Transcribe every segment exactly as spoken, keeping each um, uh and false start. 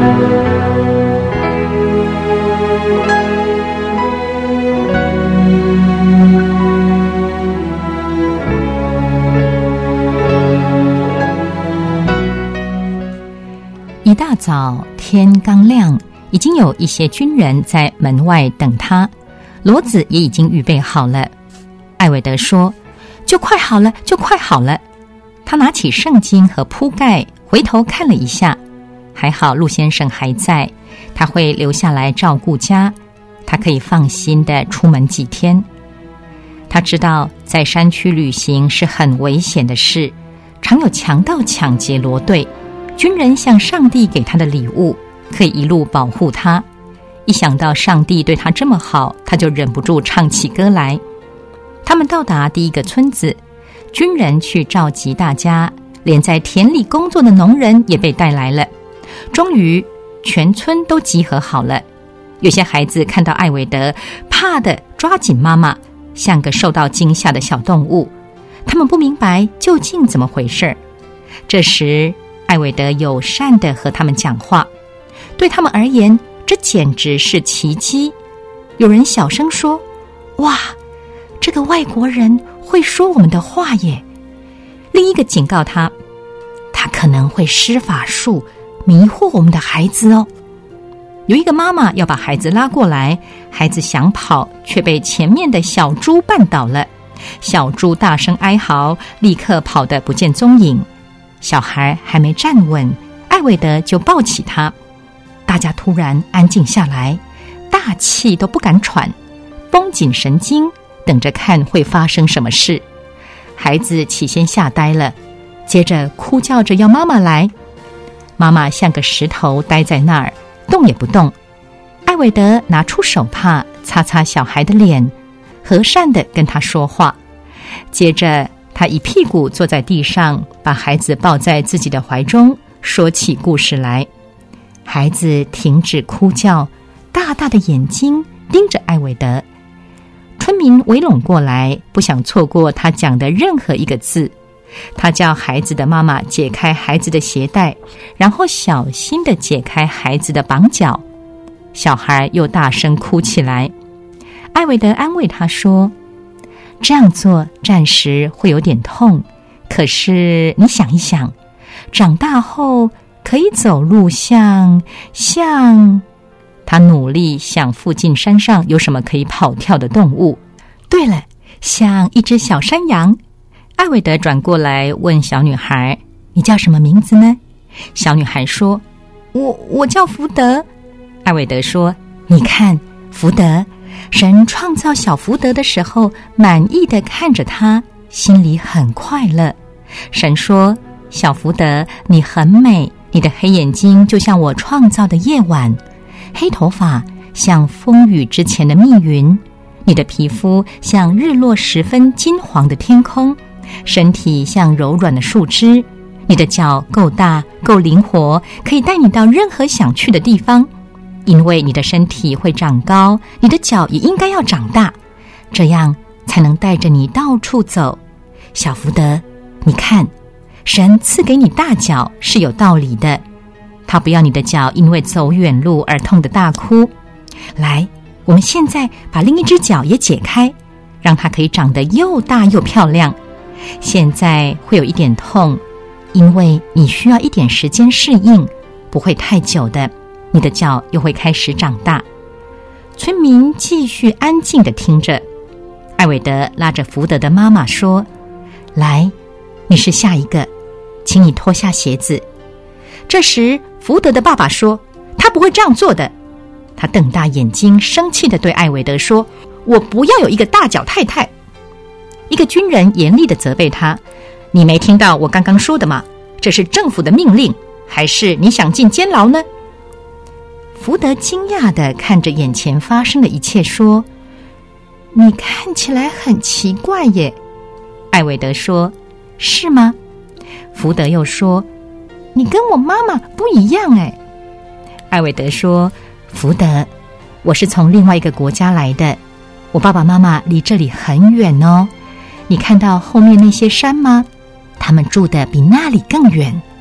一大早天刚亮，已经有一些军人在门外等他，骡子也已经预备好了。艾维德说：就快好了，就快好了。他拿起圣经和铺盖，回头看了一下，还好陆先生还在，他会留下来照顾家，他可以放心地出门几天。他知道在山区旅行是很危险的事，常有强盗抢劫骡队，军人像上帝给他的礼物，可以一路保护他。一想到上帝对他这么好，他就忍不住唱起歌来。他们到达第一个村子，军人去召集大家，连在田里工作的农人也被带来了。终于全村都集合好了。有些孩子看到艾维德，怕地抓紧妈妈，像个受到惊吓的小动物。他们不明白究竟怎么回事。这时艾维德友善地和他们讲话，对他们而言，这简直是奇迹。有人小声说：哇，这个外国人会说我们的话耶。另一个警告他，他可能会施法术迷惑我们的孩子哦。有一个妈妈要把孩子拉过来，孩子想跑，却被前面的小猪绊倒了。小猪大声哀嚎，立刻跑得不见踪影。小孩还没站稳，艾维德就抱起他。大家突然安静下来，大气都不敢喘，绷紧神经，等着看会发生什么事。孩子起先吓呆了，接着哭叫着要妈妈来。妈妈像个石头呆在那儿，动也不动。艾维德拿出手帕擦擦小孩的脸，和善地跟他说话。接着他一屁股坐在地上，把孩子抱在自己的怀中，说起故事来。孩子停止哭叫，大大的眼睛盯着艾维德。村民围拢过来，不想错过他讲的任何一个字。他叫孩子的妈妈解开孩子的鞋带，然后小心地解开孩子的绑脚。小孩又大声哭起来。艾维德安慰他说：这样做暂时会有点痛，可是你想一想，长大后可以走路像像他努力想附近山上有什么可以跑跳的动物。对了，像一只小山羊。艾维德转过来问小女孩：你叫什么名字呢？小女孩说：我我叫福德。艾维德说：你看，福德，神创造小福德的时候，满意地看着他，心里很快乐。神说：小福德，你很美，你的黑眼睛就像我创造的夜晚，黑头发像风雨之前的密云，你的皮肤像日落时分金黄的天空，身体像柔软的树枝，你的脚够大够灵活，可以带你到任何想去的地方。因为你的身体会长高，你的脚也应该要长大，这样才能带着你到处走。小福德，你看，神赐给你大脚是有道理的，他不要你的脚因为走远路而痛得大哭。来，我们现在把另一只脚也解开，让它可以长得又大又漂亮。现在会有一点痛，因为你需要一点时间适应，不会太久的，你的脚又会开始长大。村民继续安静地听着。艾维德拉着福德的妈妈说：来，你是下一个，请你脱下鞋子。这时福德的爸爸说：他不会这样做的。他瞪大眼睛，生气地对艾维德说：我不要有一个大脚太太。一个军人严厉地责备他：你没听到我刚刚说的吗？这是政府的命令，还是你想进监牢呢？福德惊讶地看着眼前发生的一切说：你看起来很奇怪耶。艾维德说：是吗？福德又说：你跟我妈妈不一样哎。艾维德说：福德，我是从另外一个国家来的，我爸爸妈妈离这里很远哦。你看到后面那些山吗？他们住的比那里更远。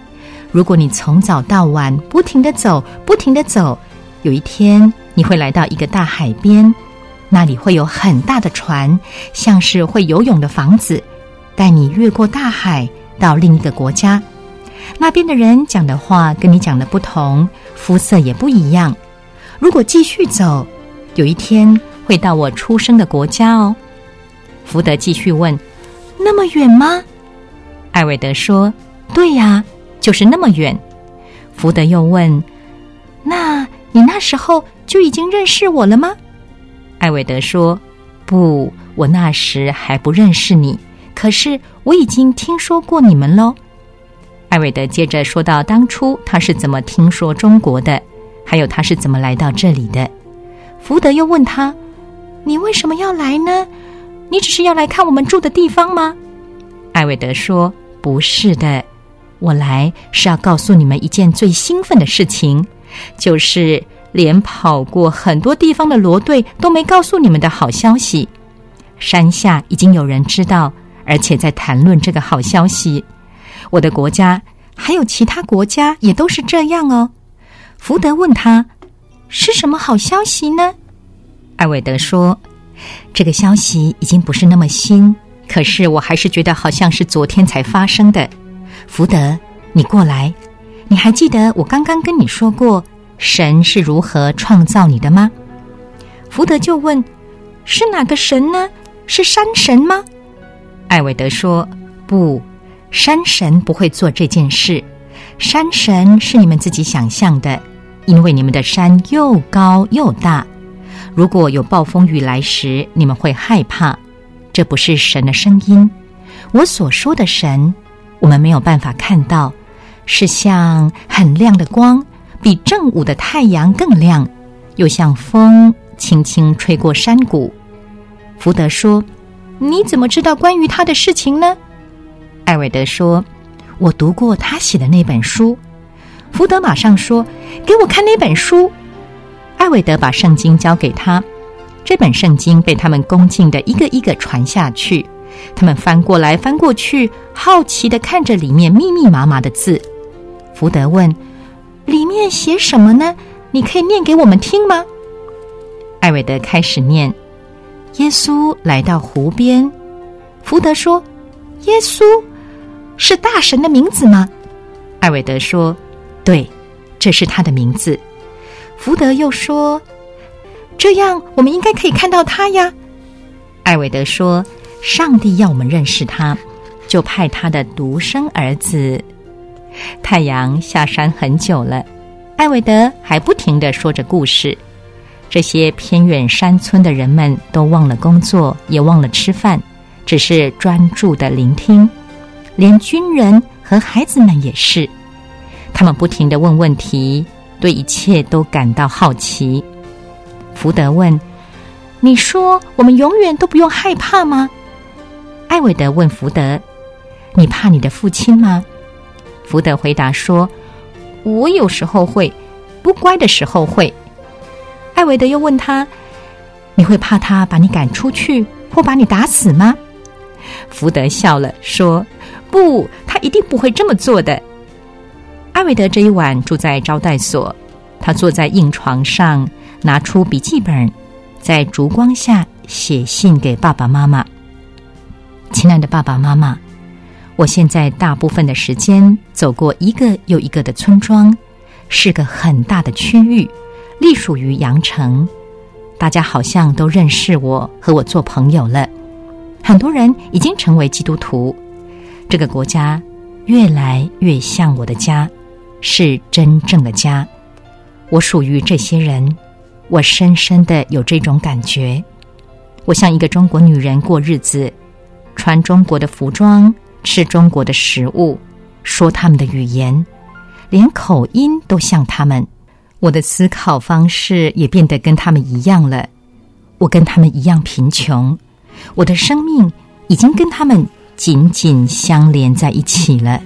如果你从早到晚不停地走，不停地走，有一天你会来到一个大海边，那里会有很大的船，像是会游泳的房子，带你越过大海到另一个国家。那边的人讲的话跟你讲的不同，肤色也不一样。如果继续走，有一天会到我出生的国家哦。福德继续问，那么远吗？艾维德说，对呀，就是那么远。福德又问，那你那时候就已经认识我了吗？艾维德说，不，我那时还不认识你，可是我已经听说过你们咯。艾维德接着说到当初他是怎么听说中国的，还有他是怎么来到这里的。福德又问他，你为什么要来呢？你只是要来看我们住的地方吗？艾维德说，不是的，我来是要告诉你们一件最兴奋的事情，就是连跑过很多地方的罗队都没告诉你们的好消息。山下已经有人知道，而且在谈论这个好消息。我的国家还有其他国家也都是这样哦。福德问他，是什么好消息呢？艾维德说，这个消息已经不是那么新，可是我还是觉得好像是昨天才发生的。福德，你过来，你还记得我刚刚跟你说过神是如何创造你的吗？福德就问，是哪个神呢？是山神吗？艾维德说，不，山神不会做这件事，山神是你们自己想象的，因为你们的山又高又大，如果有暴风雨来时，你们会害怕，这不是神的声音。我所说的神，我们没有办法看到，是像很亮的光，比正午的太阳更亮，又像风轻轻吹过山谷。福德说，你怎么知道关于他的事情呢？艾维德说，我读过他写的那本书。福德马上说，给我看那本书。艾维德把圣经交给他，这本圣经被他们恭敬的一个一个传下去，他们翻过来翻过去，好奇地看着里面密密麻麻的字。福德问，里面写什么呢？你可以念给我们听吗？艾维德开始念，耶稣来到湖边。福德说，耶稣是大神的名字吗？艾维德说，对，这是他的名字。福德又说，这样我们应该可以看到他呀。艾维德说，上帝要我们认识他，就派他的独生儿子。太阳下山很久了，艾维德还不停地说着故事。这些偏远山村的人们都忘了工作，也忘了吃饭，只是专注地聆听。连军人和孩子们也是，他们不停地问问题，对一切都感到好奇。福德问，你说我们永远都不用害怕吗？艾维德问福德，你怕你的父亲吗？福德回答说，我有时候会，不乖的时候会。艾维德又问他，你会怕他把你赶出去，或把你打死吗？福德笑了，说，不，他一定不会这么做的。艾维德这一晚住在招待所，他坐在硬床上，拿出笔记本，在烛光下写信给爸爸妈妈。亲爱的爸爸妈妈，我现在大部分的时间走过一个又一个的村庄，是个很大的区域，隶属于羊城。大家好像都认识我，和我做朋友了，很多人已经成为基督徒。这个国家越来越像我的家，是真正的家。我属于这些人，我深深的有这种感觉。我像一个中国女人过日子，穿中国的服装，吃中国的食物，说他们的语言，连口音都像他们。我的思考方式也变得跟他们一样了。我跟他们一样贫穷，我的生命已经跟他们紧紧相连在一起了。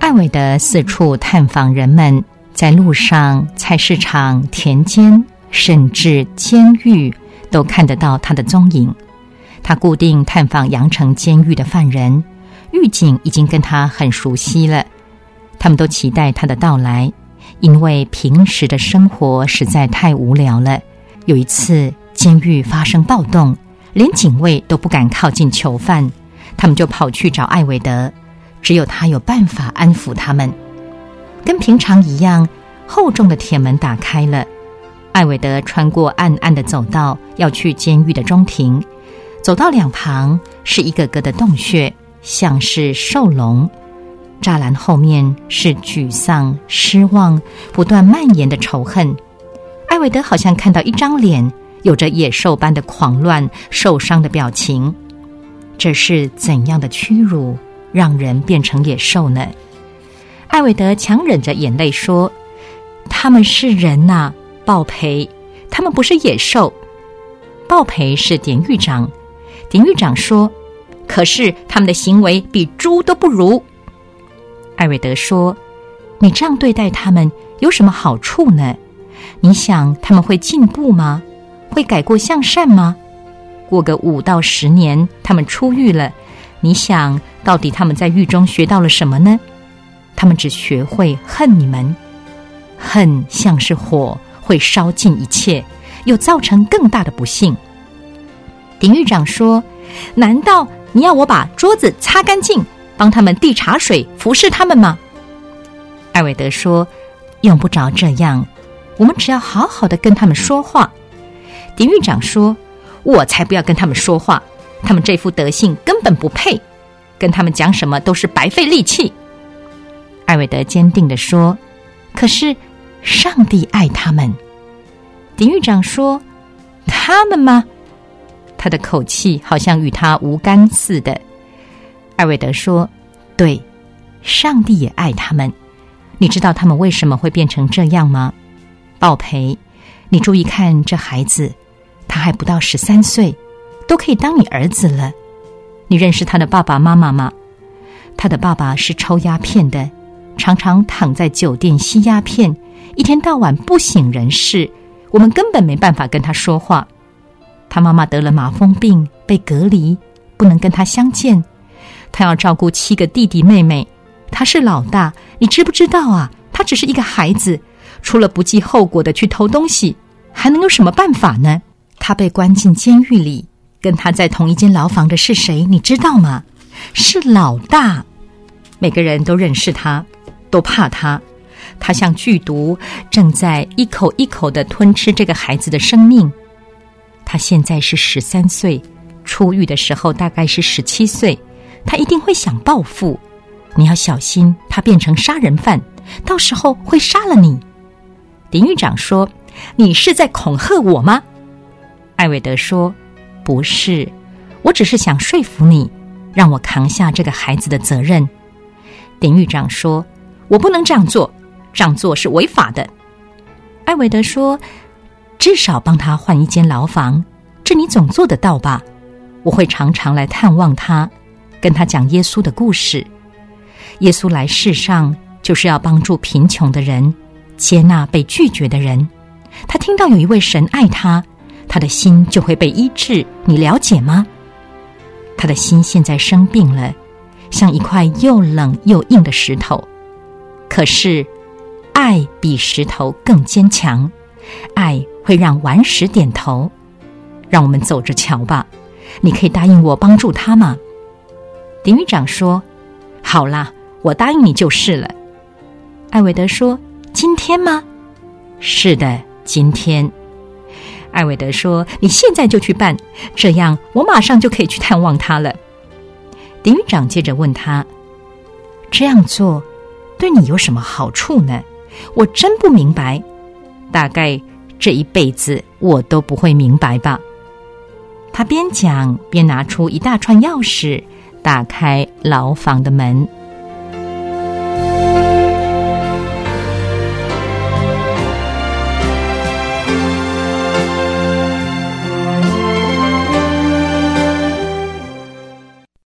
艾伟德四处探访人们，在路上、菜市场、田间，甚至监狱都看得到他的踪影。他固定探访羊城监狱的犯人，狱警已经跟他很熟悉了，他们都期待他的到来，因为平时的生活实在太无聊了。有一次监狱发生暴动，连警卫都不敢靠近囚犯，他们就跑去找艾伟德，只有他有办法安抚他们。跟平常一样，厚重的铁门打开了，艾伟德穿过暗暗的走道，要去监狱的中庭。走道两旁是一个个的洞穴，像是兽笼。栅栏后面是沮丧、失望、不断蔓延的仇恨。艾伟德好像看到一张脸，有着野兽般的狂乱、受伤的表情。这是怎样的屈辱，让人变成野兽呢？艾伟德强忍着眼泪说：“他们是人呐、啊，鲍培，他们不是野兽。”鲍培是典狱长，典狱长说：“可是他们的行为比猪都不如。”艾伟德说：“你这样对待他们有什么好处呢？你想他们会进步吗？会改过向善吗？过个五到十年，他们出狱了，你想到底他们在狱中学到了什么呢？他们只学会恨你们，恨像是火，会烧尽一切，又造成更大的不幸。”典狱长说：“难道你要我把桌子擦干净，帮他们递茶水，服侍他们吗？”艾伟德说：“用不着这样，我们只要好好的跟他们说话。”典狱长说：“我才不要跟他们说话，他们这副德性根本不配，跟他们讲什么都是白费力气。”艾伟德坚定地说：“可是上帝爱他们。”典狱长说：“他们吗？”他的口气好像与他无干似的。艾伟德说：“对，上帝也爱他们。你知道他们为什么会变成这样吗？鲍培，你注意看这孩子，他还不到十三岁，都可以当你儿子了。你认识他的爸爸妈妈吗？他的爸爸是抽鸦片的，常常躺在酒店吸鸦片，一天到晚不省人事，我们根本没办法跟他说话。他妈妈得了麻风病，被隔离，不能跟他相见。他要照顾七个弟弟妹妹，他是老大，你知不知道啊？他只是一个孩子，除了不计后果的去偷东西，还能有什么办法呢？他被关进监狱里，跟他在同一间牢房的是谁，你知道吗？是老大。每个人都认识他，都怕他。他像剧毒，正在一口一口地吞吃这个孩子的生命。他现在是十三岁，出狱的时候大概是十七岁，他一定会想报复。你要小心，他变成杀人犯，到时候会杀了你。典狱长说：“你是在恐吓我吗？”艾伟德说：“不是，我只是想说服你，让我扛下这个孩子的责任。”典狱长说：“我不能这样做，这样做是违法的。”艾伟德说：“至少帮他换一间牢房，这你总做得到吧？我会常常来探望他，跟他讲耶稣的故事。耶稣来世上就是要帮助贫穷的人，接纳被拒绝的人。他听到有一位神爱他，他的心就会被医治，你了解吗？他的心现在生病了，像一块又冷又硬的石头。可是爱比石头更坚强，爱会让顽石点头。让我们走着瞧吧，你可以答应我帮助他吗？”典狱长说：“好啦，我答应你就是了。”艾伟德说：“今天吗？”“是的，今天。”艾伟德说：“你现在就去办，这样我马上就可以去探望他了。”典狱长接着问他：“这样做对你有什么好处呢？我真不明白，大概这一辈子我都不会明白吧。”他边讲边拿出一大串钥匙，打开牢房的门。